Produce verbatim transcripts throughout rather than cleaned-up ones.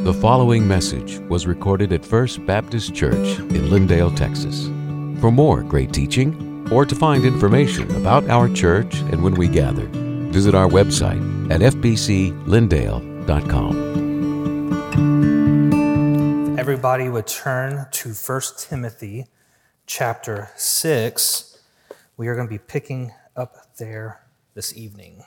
The following message was recorded at First Baptist Church in Lindale, Texas. For more great teaching, or to find information about our church and when we gather, visit our website at f b c lindale dot com. If everybody would turn to First Timothy chapter six, we are going to be picking up there this evening.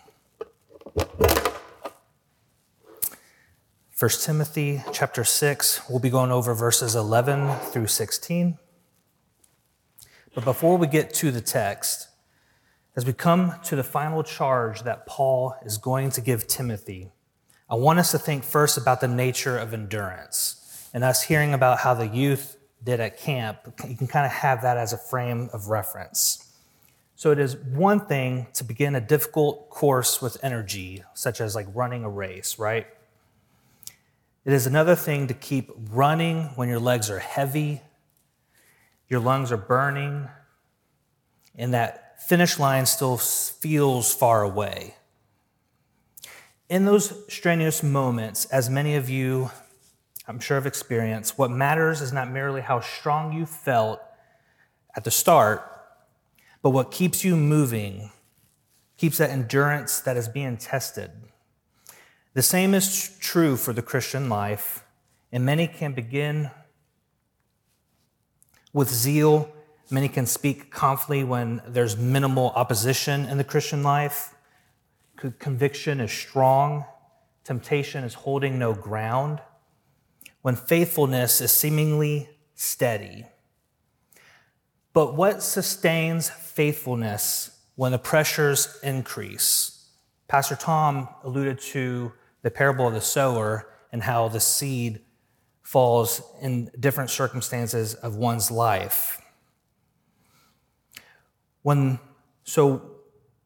First Timothy chapter six, we'll be going over verses eleven through sixteen. But before we get to the text, as we come to the final charge that Paul is going to give Timothy, I want us to think first about the nature of endurance. And us hearing about how the youth did at camp, you can kind of have that as a frame of reference. So it is one thing to begin a difficult course with energy, such as like running a race, right? It is another thing to keep running when your legs are heavy, your lungs are burning, and that finish line still feels far away. In those strenuous moments, as many of you, I'm sure, have experienced, what matters is not merely how strong you felt at the start, but what keeps you moving, keeps that endurance that is being tested. The same is true for the Christian life, and many can begin with zeal. Many can speak confidently when there's minimal opposition in the Christian life. Conviction is strong. Temptation is holding no ground. When faithfulness is seemingly steady. But what sustains faithfulness when the pressures increase? Pastor Tom alluded to the parable of the sower and how the seed falls in different circumstances of one's life. When, so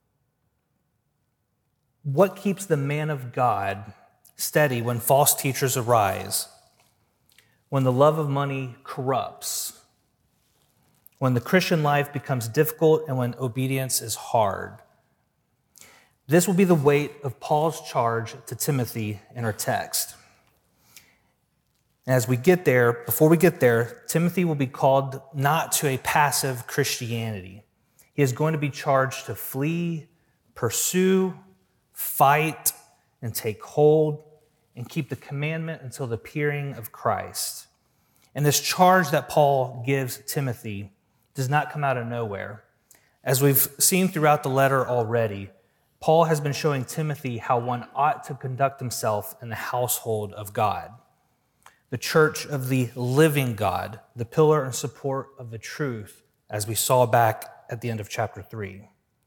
what keeps the man of God steady when false teachers arise? When the love of money corrupts? When the Christian life becomes difficult and when obedience is hard? This will be the weight of Paul's charge to Timothy in our text. And as we get there, before we get there, Timothy will be called not to a passive Christianity. He is going to be charged to flee, pursue, fight, and take hold, and keep the commandment until the appearing of Christ. And this charge that Paul gives Timothy does not come out of nowhere. As we've seen throughout the letter already, Paul has been showing Timothy how one ought to conduct himself in the household of God, the church of the living God, the pillar and support of the truth, as we saw back at the end of chapter three.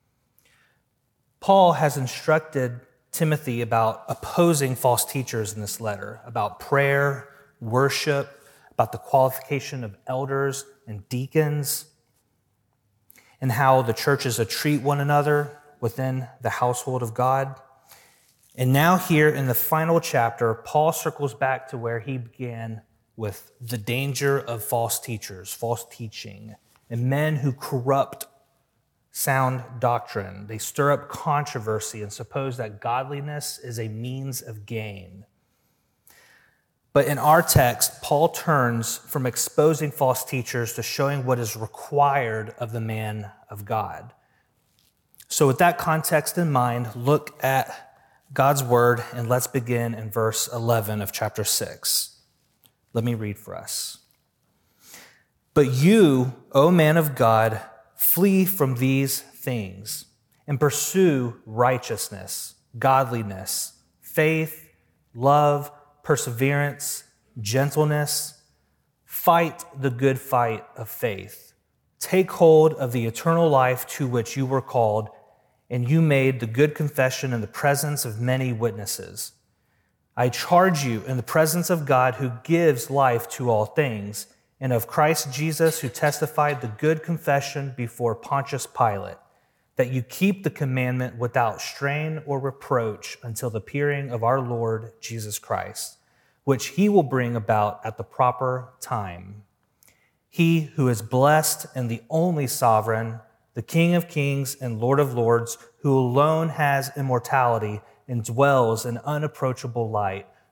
Paul has instructed Timothy about opposing false teachers in this letter, about prayer, worship, about the qualification of elders and deacons, and how the church is to treat one another within the household of God. And now here in the final chapter, Paul circles back to where he began with the danger of false teachers, false teaching, and men who corrupt sound doctrine. They stir up controversy and suppose that godliness is a means of gain. But in our text, Paul turns from exposing false teachers to showing what is required of the man of God. So with that context in mind, look at God's word, and let's begin in verse eleven of chapter six. Let me read for us. But you, O man of God, flee from these things and pursue righteousness, godliness, faith, love, perseverance, gentleness. Fight the good fight of faith. Take hold of the eternal life to which you were called, and you made the good confession in the presence of many witnesses. I charge you in the presence of God who gives life to all things, and of Christ Jesus who testified the good confession before Pontius Pilate, that you keep the commandment without strain or reproach until the appearing of our Lord Jesus Christ, which he will bring about at the proper time. He who is blessed and the only sovereign, the King of kings and Lord of lords, who alone has immortality and dwells in unapproachable light,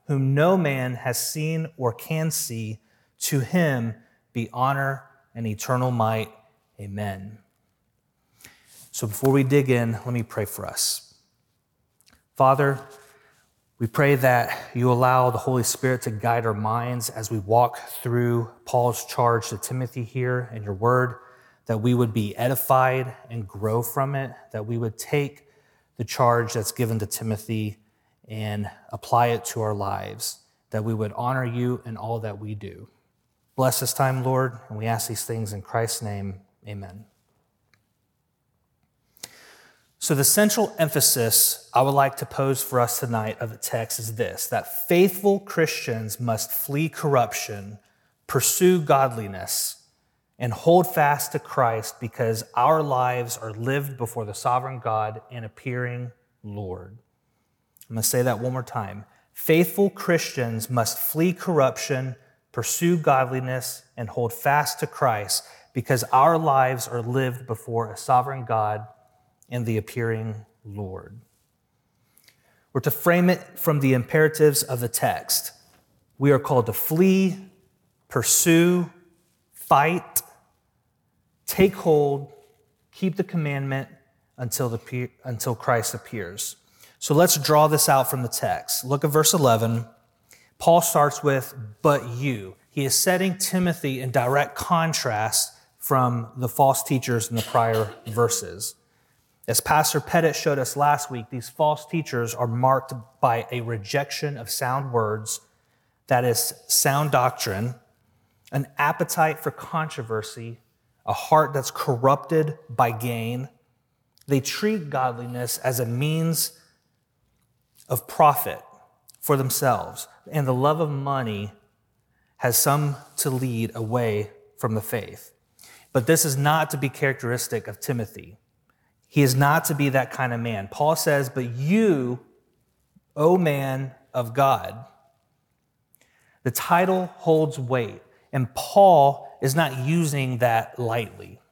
whom no man has seen or can see. To him be honor and eternal might. Amen. So before we dig in, let me pray for us. Father, we pray that you allow the Holy Spirit to guide our minds as we walk through Paul's charge to Timothy here in your word, that we would be edified and grow from it, that we would take the charge that's given to Timothy and apply it to our lives, that we would honor you in all that we do. Bless this time, Lord, and we ask these things in Christ's name. Amen. So the central emphasis I would like to pose for us tonight of the text is this, that faithful Christians must flee corruption, pursue godliness, and hold fast to Christ because our lives are lived before the sovereign God and appearing Lord. I'm going to say that one more time. Faithful Christians must flee corruption, pursue godliness, and hold fast to Christ because our lives are lived before a sovereign God and the appearing Lord. We're to frame it from the imperatives of the text. We are called to flee, pursue, fight, take hold, keep the commandment until, the, until Christ appears. So let's draw this out from the text. Look at verse eleven. Paul starts with, but you. He is setting Timothy in direct contrast from the false teachers in the prior verses. As Pastor Pettit showed us last week, these false teachers are marked by a rejection of sound words, that is, sound doctrine, an appetite for controversy, a heart that's corrupted by gain. They treat godliness as a means of profit for themselves, and the love of money has some to lead away from the faith. But this is not to be characteristic of Timothy. He is not to be that kind of man. Paul says, but you, O man of God. The title holds weight, and Paul is not using that lightly.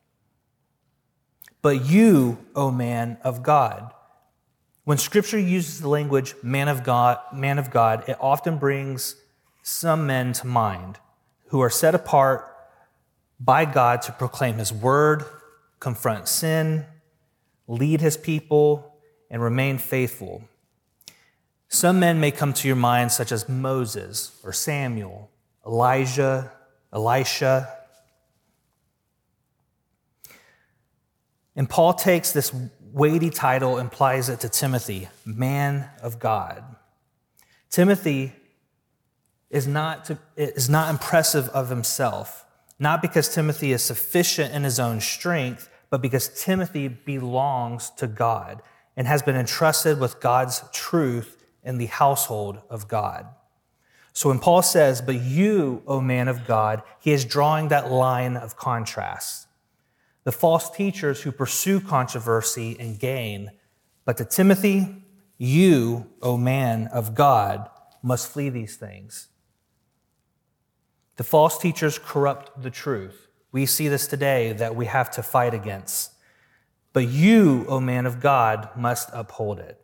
But you, O man of God. When Scripture uses the language man of God, man of God, it often brings some men to mind who are set apart by God to proclaim his word, confront sin, lead his people, and remain faithful. Some men may come to your mind, such as Moses or Samuel, Elijah, Elisha. And Paul takes this weighty title and applies it to Timothy, man of God. Timothy is not, to, is not impressive of himself, not because Timothy is sufficient in his own strength, but because Timothy belongs to God and has been entrusted with God's truth in the household of God. So when Paul says, but you, O man of God, he is drawing that line of contrast. The false teachers who pursue controversy and gain, but to Timothy, you, O man of God, must flee these things. The false teachers corrupt the truth. We see this today that we have to fight against. But you, O man of God, must uphold it.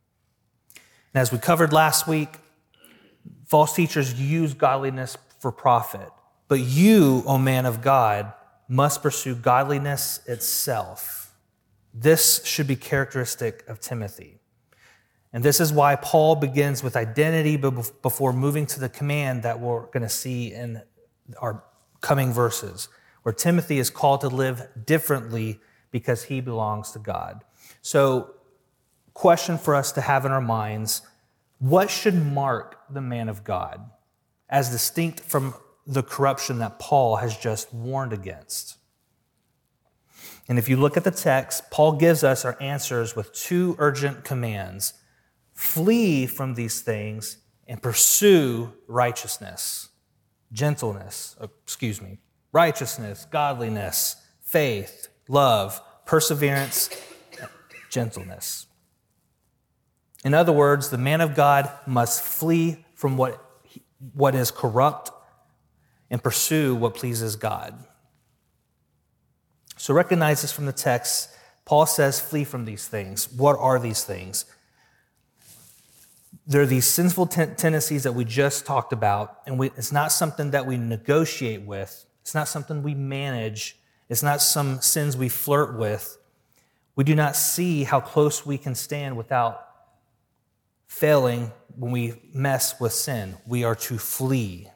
And as we covered last week, false teachers use godliness for profit. But you, O man of God, must pursue godliness itself. This should be characteristic of Timothy. And this is why Paul begins with identity before moving to the command that we're going to see in our coming verses, where Timothy is called to live differently because he belongs to God. So, question for us to have in our minds, what should mark the man of God as distinct from the corruption that Paul has just warned against? And if you look at the text, Paul gives us our answers with two urgent commands. Flee from these things and pursue righteousness, gentleness, excuse me, righteousness, godliness, faith, love, perseverance, gentleness. In other words, the man of God must flee from what, what is corrupt and pursue what pleases God. So recognize this from the text. Paul says, flee from these things. What are these things? There are these sinful ten- tendencies that we just talked about, and we, it's not something that we negotiate with. It's not something we manage. It's not some sins we flirt with. We do not see how close we can stand without failing when we mess with sin. We are to flee.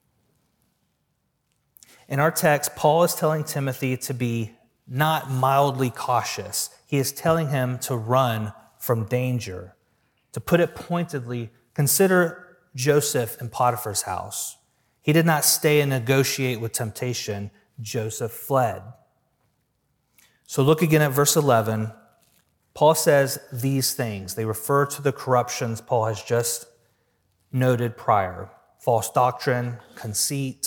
In our text, Paul is telling Timothy to be not mildly cautious. He is telling him to run from danger. To put it pointedly, consider Joseph in Potiphar's house. He did not stay and negotiate with temptation. Joseph fled. So look again at verse eleven. Paul says these things. They refer to the corruptions Paul has just noted prior. False doctrine, conceit,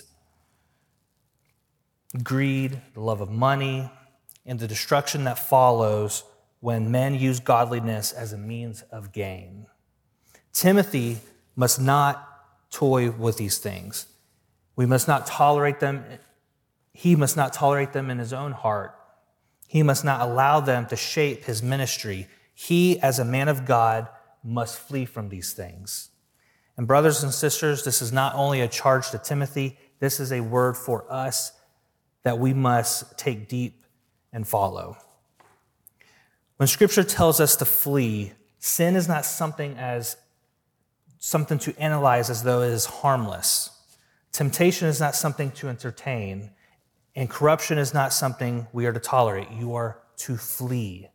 greed, the love of money, and the destruction that follows when men use godliness as a means of gain. Timothy must not toy with these things. We must not tolerate them. He must not tolerate them in his own heart. He must not allow them to shape his ministry. He, as a man of God, must flee from these things. And brothers and sisters, this is not only a charge to Timothy, this is a word for us that we must take deep and follow. When Scripture tells us to flee, sin is not something as something to analyze as though it is harmless. Temptation is not something to entertain, and corruption is not something we are to tolerate. You are to flee.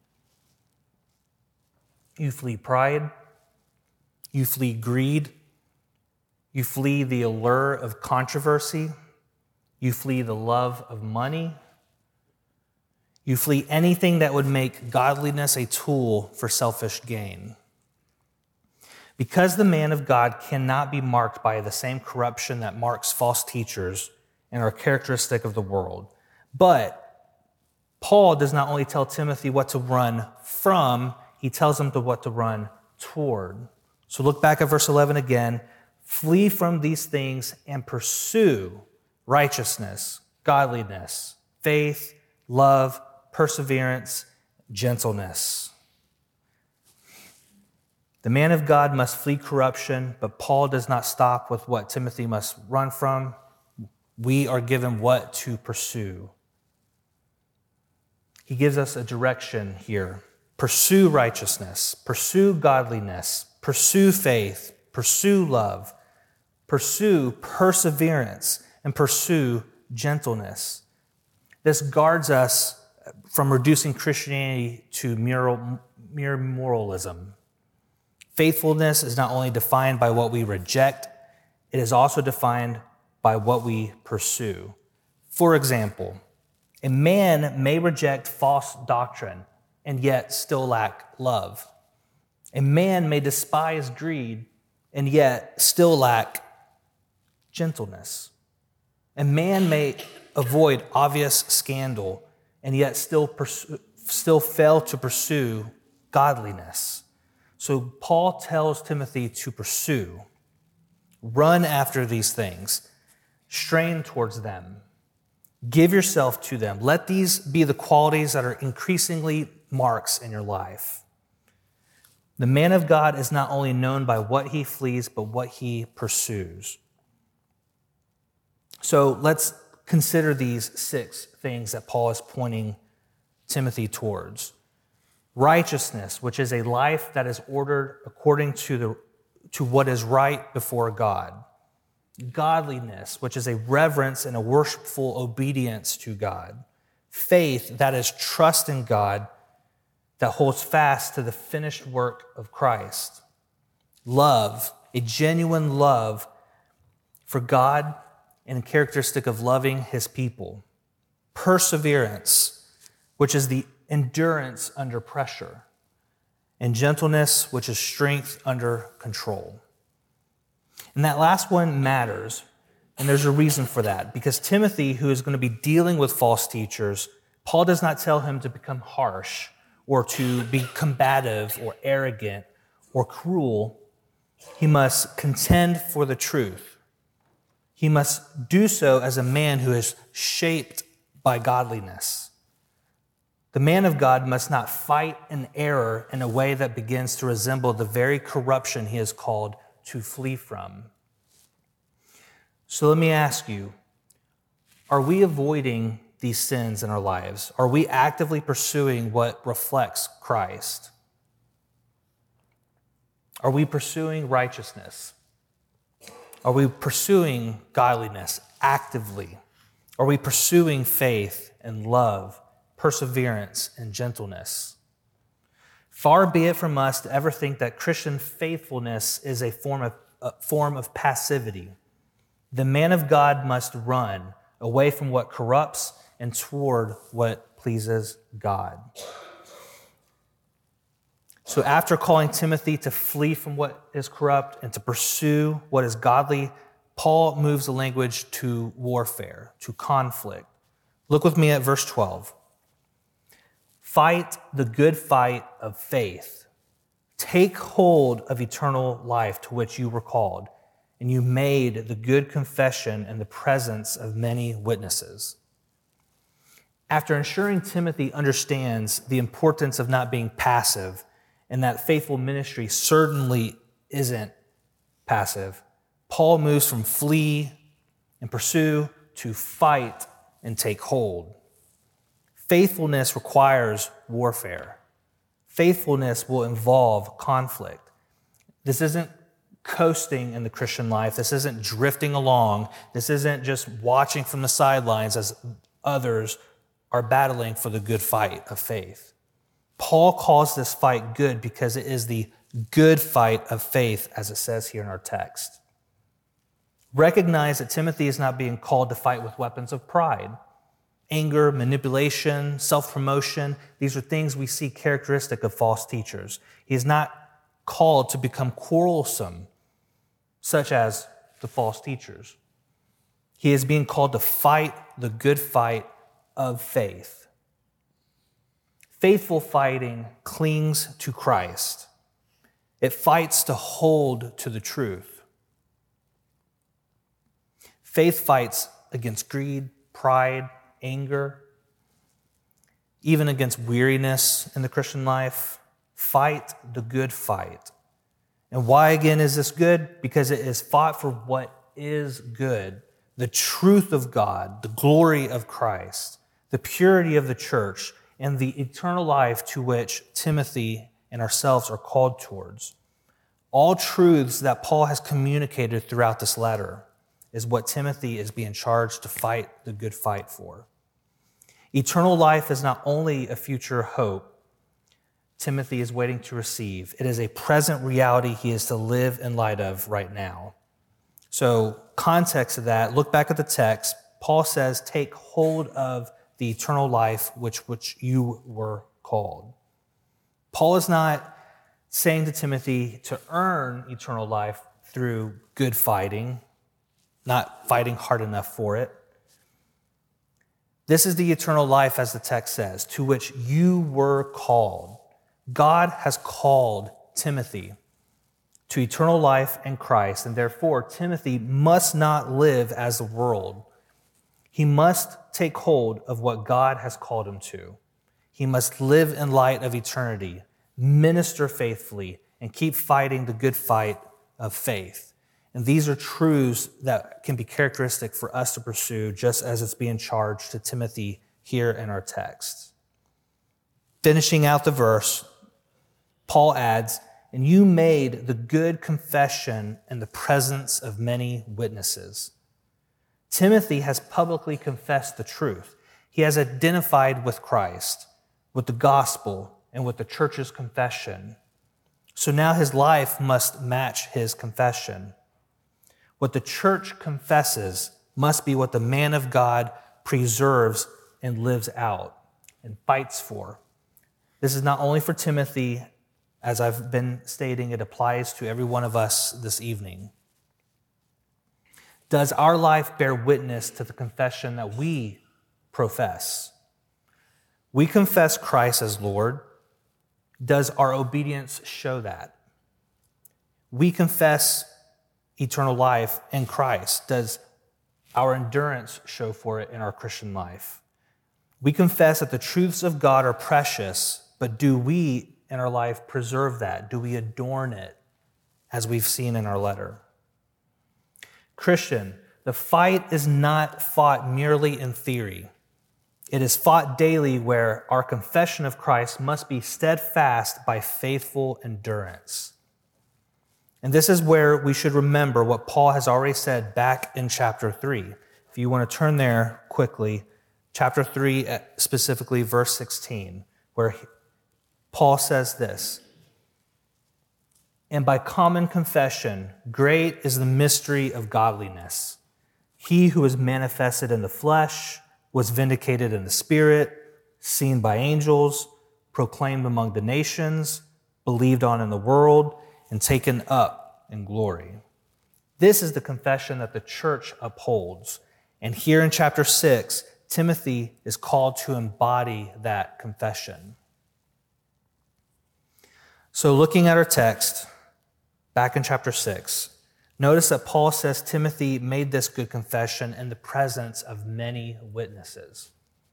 You flee pride. You flee greed. You flee the allure of controversy. You flee the love of money. You flee anything that would make godliness a tool for selfish gain. Because the man of God cannot be marked by the same corruption that marks false teachers and are characteristic of the world. But Paul does not only tell Timothy what to run from, he tells him to what to run toward. So look back at verse eleven again. Flee from these things and pursue righteousness, godliness, faith, love, perseverance, gentleness. The man of God must flee corruption, but Paul does not stop with what Timothy must run from. We are given what to pursue. He gives us a direction here. Pursue righteousness, pursue godliness, pursue faith, pursue love, pursue perseverance, and pursue gentleness. This guards us from reducing Christianity to mere, mere moralism. Faithfulness is not only defined by what we reject, it is also defined by what we pursue. For example, a man may reject false doctrine and yet still lack love. A man may despise greed and yet still lack gentleness. A man may avoid obvious scandal and yet still pursue, still fail to pursue godliness. So Paul tells Timothy to pursue, run after these things, strain towards them, give yourself to them. Let these be the qualities that are increasingly marks in your life. The man of God is not only known by what he flees, but what he pursues. So let's consider these six things that Paul is pointing Timothy towards. Righteousness, which is a life that is ordered according to the to what is right before God. Godliness, which is a reverence and a worshipful obedience to God. Faith, that is trust in God that holds fast to the finished work of Christ. Love, a genuine love for God and a characteristic of loving his people. Perseverance, which is the endurance under pressure. And gentleness, which is strength under control. And that last one matters, and there's a reason for that. Because Timothy, who is going to be dealing with false teachers, Paul does not tell him to become harsh or to be combative or arrogant or cruel. He must contend for the truth. He must do so as a man who is shaped by godliness. The man of God must not fight an error in a way that begins to resemble the very corruption he is called to flee from. So let me ask you, are we avoiding these sins in our lives? Are we actively pursuing what reflects Christ? Are we pursuing righteousness? Are we pursuing godliness actively? Are we pursuing faith and love, perseverance and gentleness? Far be it from us to ever think that Christian faithfulness is a form of, a form of passivity. The man of God must run away from what corrupts and toward what pleases God. So after calling Timothy to flee from what is corrupt and to pursue what is godly, Paul moves the language to warfare, to conflict. Look with me at verse twelve. Fight the good fight of faith. Take hold of eternal life to which you were called, and you made the good confession in the presence of many witnesses. After ensuring Timothy understands the importance of not being passive, and that faithful ministry certainly isn't passive, Paul moves from flee and pursue to fight and take hold. Faithfulness requires warfare. Faithfulness will involve conflict. This isn't coasting in the Christian life. This isn't drifting along. This isn't just watching from the sidelines as others are battling for the good fight of faith. Paul calls this fight good because it is the good fight of faith, as it says here in our text. Recognize that Timothy is not being called to fight with weapons of pride. Anger, manipulation, self-promotion, these are things we see characteristic of false teachers. He is not called to become quarrelsome, such as the false teachers. He is being called to fight the good fight of faith. Faithful fighting clings to Christ. It fights to hold to the truth. Faith fights against greed, pride, anger, even against weariness in the Christian life. Fight the good fight. And why again is this good? Because it is fought for what is good, the truth of God, the glory of Christ, the purity of the church, and the eternal life to which Timothy and ourselves are called towards. All truths that Paul has communicated throughout this letter is what Timothy is being charged to fight the good fight for. Eternal life is not only a future hope Timothy is waiting to receive, it is a present reality he is to live in light of right now. So, context of that, look back at the text. Paul says, take hold of the eternal life which, which you were called. Paul is not saying to Timothy to earn eternal life through good fighting, not fighting hard enough for it. This is the eternal life, as the text says, to which you were called. God has called Timothy to eternal life in Christ, and therefore Timothy must not live as the world. He must take hold of what God has called him to. He must live in light of eternity, minister faithfully, and keep fighting the good fight of faith. And these are truths that can be characteristic for us to pursue, just as it's being charged to Timothy here in our text. Finishing out the verse, Paul adds, and you made the good confession in the presence of many witnesses. Timothy has publicly confessed the truth. He has identified with Christ, with the gospel, and with the church's confession. So now his life must match his confession. What the church confesses must be what the man of God preserves and lives out and fights for. This is not only for Timothy, as I've been stating, it applies to every one of us this evening. Does our life bear witness to the confession that we profess? We confess Christ as Lord. Does our obedience show that? We confess eternal life in Christ. Does our endurance show for it in our Christian life? We confess that the truths of God are precious, but do we in our life preserve that? Do we adorn it as we've seen in our letter? Christian, the fight is not fought merely in theory. It is fought daily where our confession of Christ must be steadfast by faithful endurance. And this is where we should remember what Paul has already said back in chapter three. If you want to turn there quickly, chapter three, specifically verse sixteen, where Paul says this, "And by common confession, great is the mystery of godliness. He who was manifested in the flesh was vindicated in the spirit, seen by angels, proclaimed among the nations, believed on in the world, and taken up in glory." This is the confession that the church upholds. And here in chapter six, Timothy is called to embody that confession. So looking at our text, back in chapter six, notice that Paul says Timothy made this good confession in the presence of many witnesses.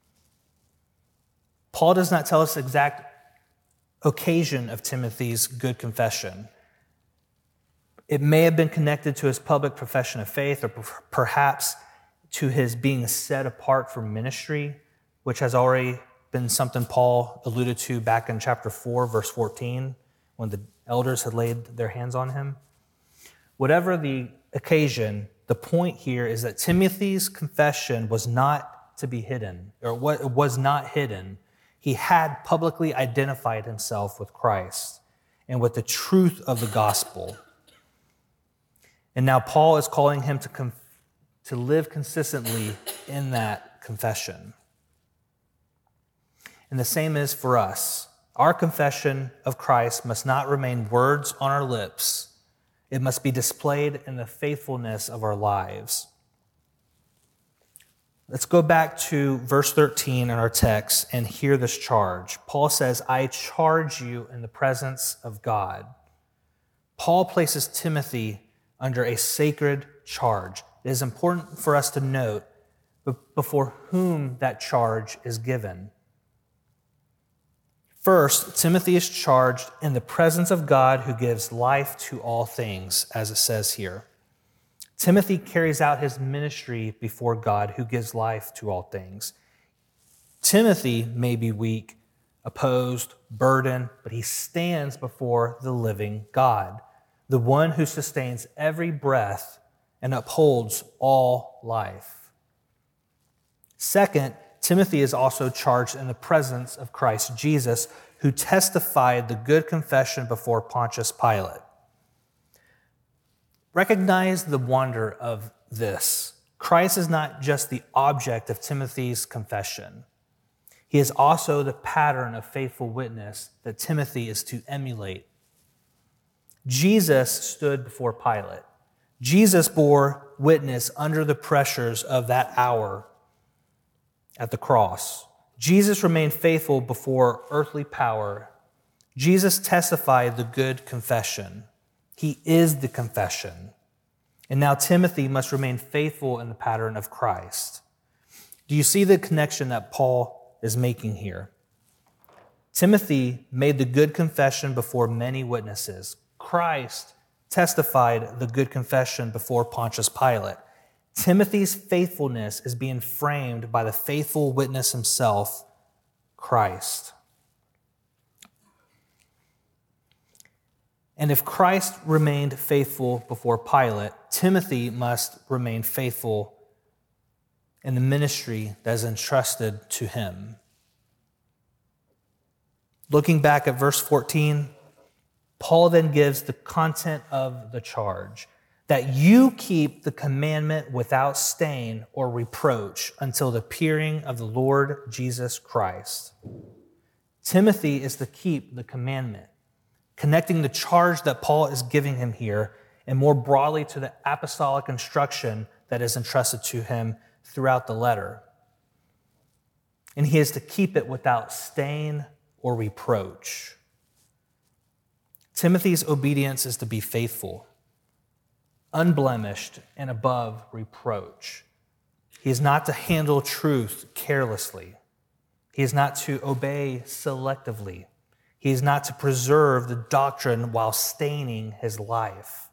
Paul does not tell us the exact occasion of Timothy's good confession. It may have been connected to his public profession of faith, or perhaps to his being set apart for ministry, which has already been something Paul alluded to back in chapter four, verse fourteen, when the elders had laid their hands on him. Whatever the occasion, the point here is that Timothy's confession was not to be hidden, or was not hidden. He had publicly identified himself with Christ and with the truth of the gospel. And now Paul is calling him to, com- to live consistently in that confession. And the same is for us. Our confession of Christ must not remain words on our lips. It must be displayed in the faithfulness of our lives. Let's go back to verse thirteen in our text and hear this charge. Paul says, "I charge you in the presence of God." Paul places Timothy under a sacred charge. It is important for us to note before whom that charge is given. First, Timothy is charged in the presence of God who gives life to all things, as it says here. Timothy carries out his ministry before God who gives life to all things. Timothy may be weak, opposed, burdened, but he stands before the living God, the one who sustains every breath and upholds all life. Second, Timothy is also charged in the presence of Christ Jesus, who testified the good confession before Pontius Pilate. Recognize the wonder of this. Christ is not just the object of Timothy's confession. He is also the pattern of faithful witness that Timothy is to emulate. Jesus stood before Pilate. Jesus bore witness under the pressures of that hour at the cross. Jesus remained faithful before earthly power. Jesus testified the good confession. He is the confession. And now Timothy must remain faithful in the pattern of Christ. Do you see the connection that Paul is making here? Timothy made the good confession before many witnesses. Christ testified the good confession before Pontius Pilate. Timothy's faithfulness is being framed by the faithful witness himself, Christ. And if Christ remained faithful before Pilate, Timothy must remain faithful in the ministry that is entrusted to him. Looking back at verse fourteen, Paul then gives the content of the charge, that you keep the commandment without stain or reproach until the appearing of the Lord Jesus Christ. Timothy is to keep the commandment, connecting the charge that Paul is giving him here and more broadly to the apostolic instruction that is entrusted to him throughout the letter. And he is to keep it without stain or reproach. Timothy's obedience is to be faithful, unblemished, and above reproach. He is not to handle truth carelessly. He is not to obey selectively. He is not to preserve the doctrine while staining his life.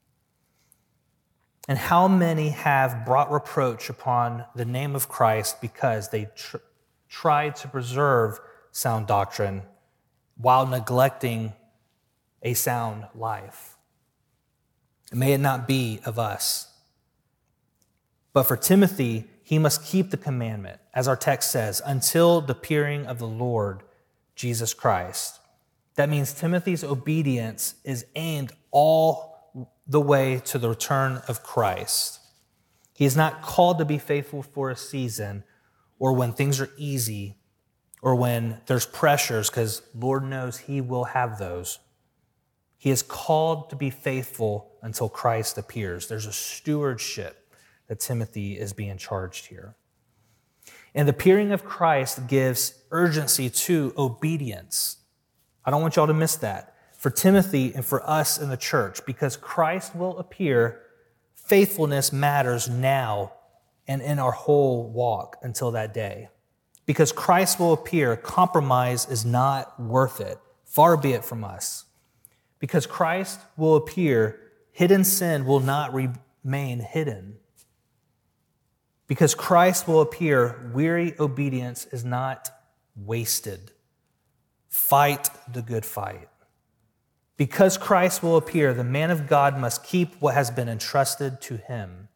And how many have brought reproach upon the name of Christ because they tr- tried to preserve sound doctrine while neglecting a sound life? May it not be of us. But for Timothy, he must keep the commandment, as our text says, until the appearing of the Lord Jesus Christ. That means Timothy's obedience is aimed all the way to the return of Christ. He is not called to be faithful for a season or when things are easy or when there's pressures, because Lord knows he will have those. He is called to be faithful until Christ appears. There's a stewardship that Timothy is being charged here. And the appearing of Christ gives urgency to obedience. I don't want y'all to miss that. For Timothy and for us in the church, because Christ will appear, faithfulness matters now and in our whole walk until that day. Because Christ will appear, compromise is not worth it. Far be it from us. Because Christ will appear, hidden sin will not remain hidden. Because Christ will appear, weary obedience is not wasted. Fight the good fight. Because Christ will appear, the man of God must keep what has been entrusted to him.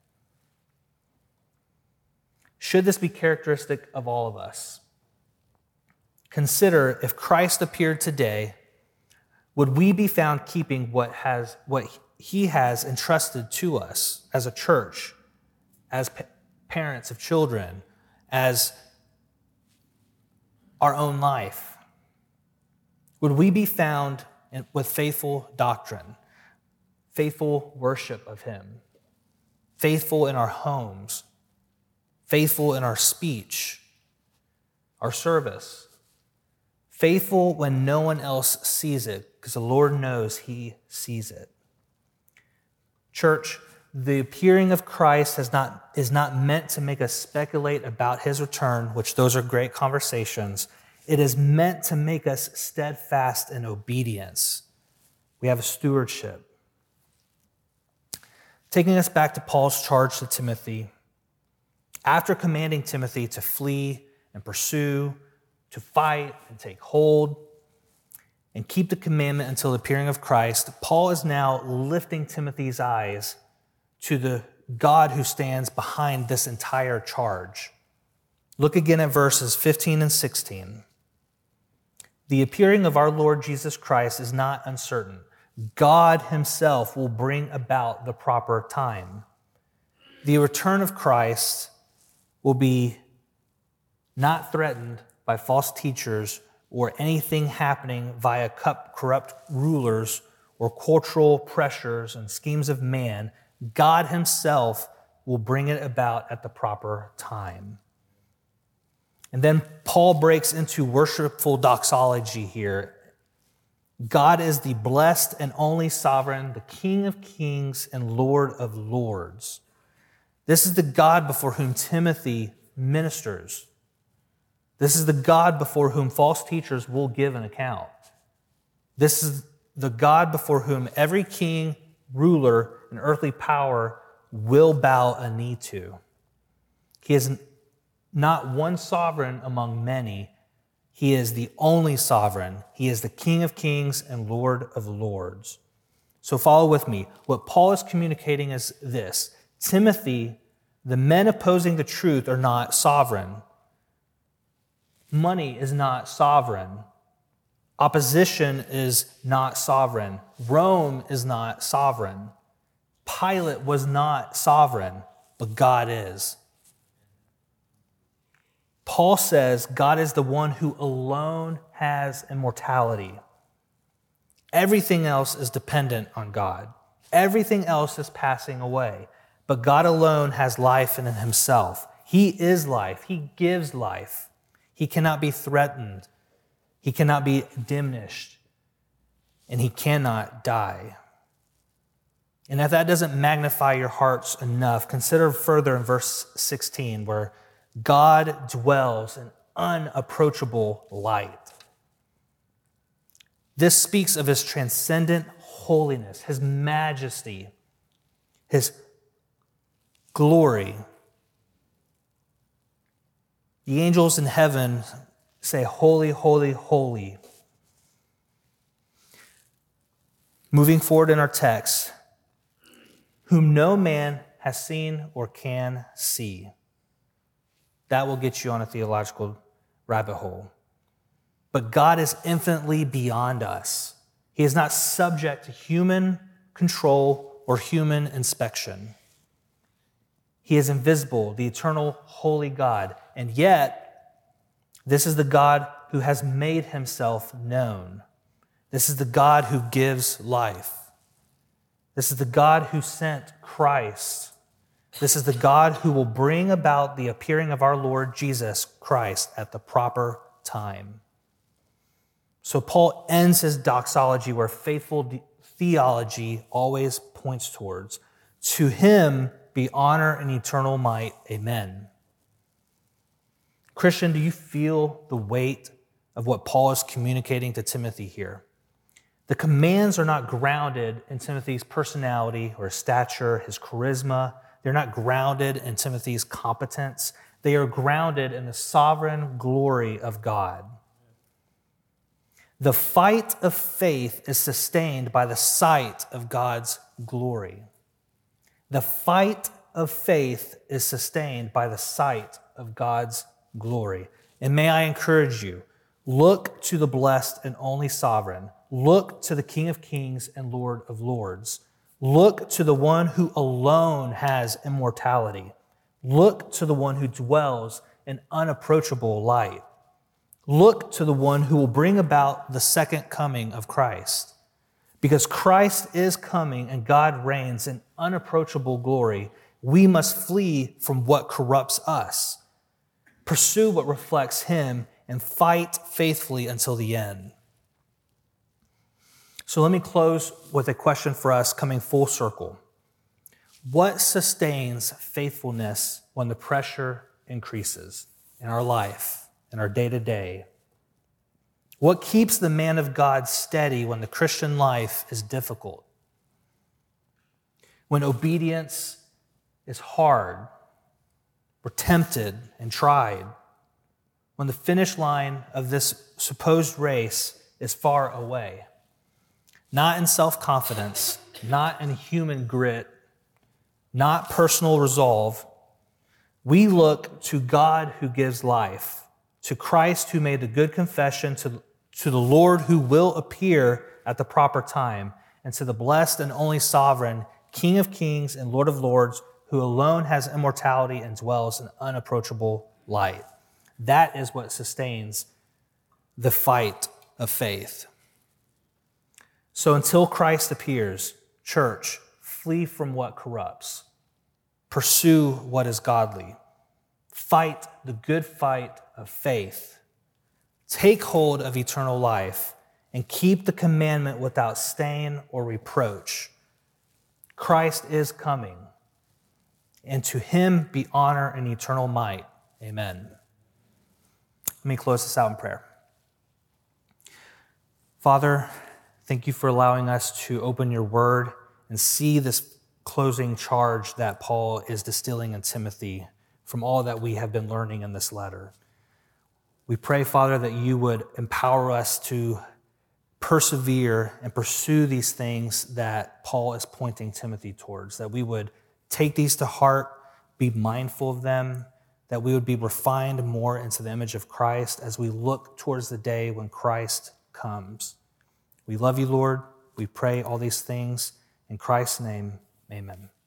Should this be characteristic of all of us? Consider, if Christ appeared today, would we be found keeping what has what he has entrusted to us as a church, as pa- parents of children, as our own life? Would we be found in, with faithful doctrine, faithful worship of him, faithful in our homes, faithful in our speech, our service, faithful when no one else sees it, because the Lord knows he sees it? Church, the appearing of Christ has not, is not meant to make us speculate about his return, which those are great conversations. It is meant to make us steadfast in obedience. We have a stewardship. Taking us back to Paul's charge to Timothy, after commanding Timothy to flee and pursue, to fight and take hold, and keep the commandment until the appearing of Christ, Paul is now lifting Timothy's eyes to the God who stands behind this entire charge. Look again at verses fifteen and sixteen. The appearing of our Lord Jesus Christ is not uncertain. God himself will bring about the proper time. The return of Christ will be not threatened by false teachers or anything happening via corrupt rulers or cultural pressures and schemes of man. God himself will bring it about at the proper time. And then Paul breaks into worshipful doxology here. God is the blessed and only sovereign, the King of kings and Lord of lords. This is the God before whom Timothy ministers. This is the God before whom false teachers will give an account. This is the God before whom every king, ruler, and earthly power will bow a knee to. He is not one sovereign among many. He is the only sovereign. He is the King of kings and Lord of lords. So follow with me. What Paul is communicating is this. Timothy, the men opposing the truth are not sovereign. Money is not sovereign. Opposition is not sovereign. Rome is not sovereign. Pilate was not sovereign, but God is. Paul says God is the one who alone has immortality. Everything else is dependent on God. Everything else is passing away, but God alone has life in himself. He is life. He gives life. He cannot be threatened. He cannot be diminished. And he cannot die. And if that doesn't magnify your hearts enough, consider further in verse sixteen, where God dwells in unapproachable light. This speaks of his transcendent holiness, his majesty, his glory. The angels in heaven say, "Holy, holy, holy." Moving forward in our text, whom no man has seen or can see. That will get you on a theological rabbit hole. But God is infinitely beyond us. He is not subject to human control or human inspection. He is invisible, the eternal, holy God. And yet, this is the God who has made himself known. This is the God who gives life. This is the God who sent Christ. This is the God who will bring about the appearing of our Lord Jesus Christ at the proper time. So Paul ends his doxology where faithful theology always points towards. To him be honor and eternal might. Amen. Christian, do you feel the weight of what Paul is communicating to Timothy here? The commands are not grounded in Timothy's personality or stature, his charisma. They're not grounded in Timothy's competence. They are grounded in the sovereign glory of God. The fight of faith is sustained by the sight of God's glory. The fight of faith is sustained by the sight of God's glory. And may I encourage you, look to the blessed and only sovereign. Look to the King of Kings and Lord of Lords. Look to the one who alone has immortality. Look to the one who dwells in unapproachable light. Look to the one who will bring about the second coming of Christ. Because Christ is coming and God reigns in unapproachable glory, we must flee from what corrupts us, pursue what reflects him, and fight faithfully until the end. So let me close with a question for us coming full circle. What sustains faithfulness when the pressure increases in our life, in our day-to-day? What keeps the man of God steady when the Christian life is difficult? When obedience is hard, we're tempted and tried. When the finish line of this supposed race is far away. Not in self-confidence, not in human grit, not personal resolve. We look to God who gives life, to Christ who made the good confession, to, to the Lord who will appear at the proper time, and to the blessed and only sovereign, King of Kings and Lord of Lords, who alone has immortality and dwells in unapproachable light. That is what sustains the fight of faith. So until Christ appears, church, flee from what corrupts. Pursue what is godly. Fight the good fight of faith. Take hold of eternal life and keep the commandment without stain or reproach. Christ is coming, and to him be honor and eternal might. Amen. Let me close this out in prayer. Father, thank you for allowing us to open your word and see this closing charge that Paul is distilling in Timothy from all that we have been learning in this letter. We pray, Father, that you would empower us to persevere and pursue these things that Paul is pointing Timothy towards, that we would take these to heart, be mindful of them, that we would be refined more into the image of Christ as we look towards the day when Christ comes. We love you, Lord. We pray all these things in Christ's name. Amen.